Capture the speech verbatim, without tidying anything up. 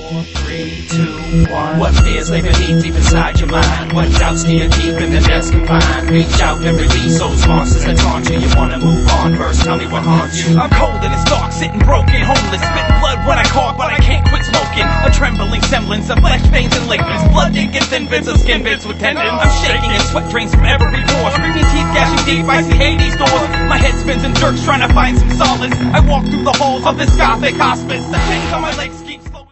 Four, three, two, one. What fears lay beneath deep inside your mind? What doubts do you keep in the depths confined? Reach out and release those monsters that taunt you. You wanna move on first, tell me what haunts you. I'm cold and it's dark, sitting broken, homeless. Spit blood when I cough, but I can't quit smoking. A trembling semblance of flesh, veins, and ligaments. Blood ink and thin bits of skin bits with tendons. I'm shaking and sweat drains from every pore. Screaming teeth gashing deep, I see Hades doors. My head spins and jerks trying to find some solace. I walk through the halls of this gothic hospice. The things on my legs